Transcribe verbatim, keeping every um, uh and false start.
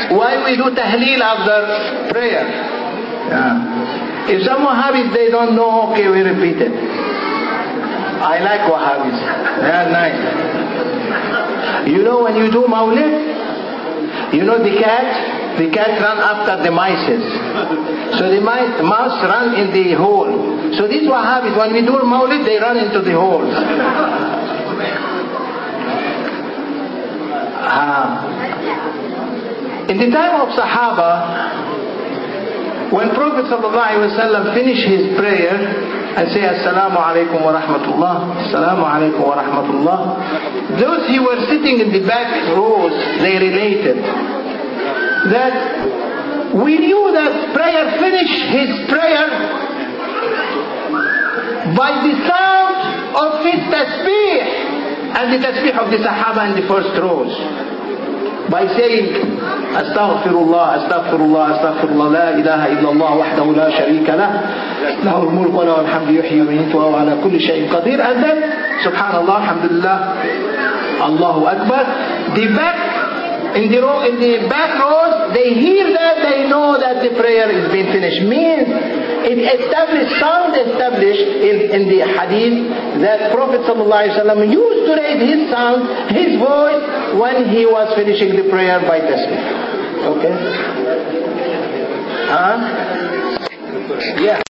why we do tahleel after prayer. Yeah. If some Wahhabis, they don't know, okay, we repeat it. I like Wahhabis. They are nice. You know when you do Mawlid, you know the cat, the cat run after the mice. So the mice, mouse run in the hole. So these Wahhabis, when we do Mawlid, they run into the holes. Ah. In the time of Sahaba, when Prophet ﷺ finished his prayer and say Assalamu alaikum wa rahmatullah, Assalamu alaikum wa rahmatullah, those who were sitting in the back rows, they related that we knew that prayer finished his prayer by the sound of his tasbih and the tasbih of the Sahaba in the first rows. By saying Astaghfirullah, Astaghfirullah, Astaghfirullah, La ilaha illallah, wahdahu la sharika lah, lahul mulk wa lahul hamdu yuhyi wa yumiitu wa huwa ala kulli shay'in qadir, and then Subhanallah, Alhamdulillah, Allahu Akbar. The back, in the row, in the back rows, they hear that, they know that the prayer is being finished. Means it established, sound established in, in the hadith that Prophet ﷺ used to raise his sound, his voice, when he was finishing the prayer by tasbih. Okay? Huh? Yeah.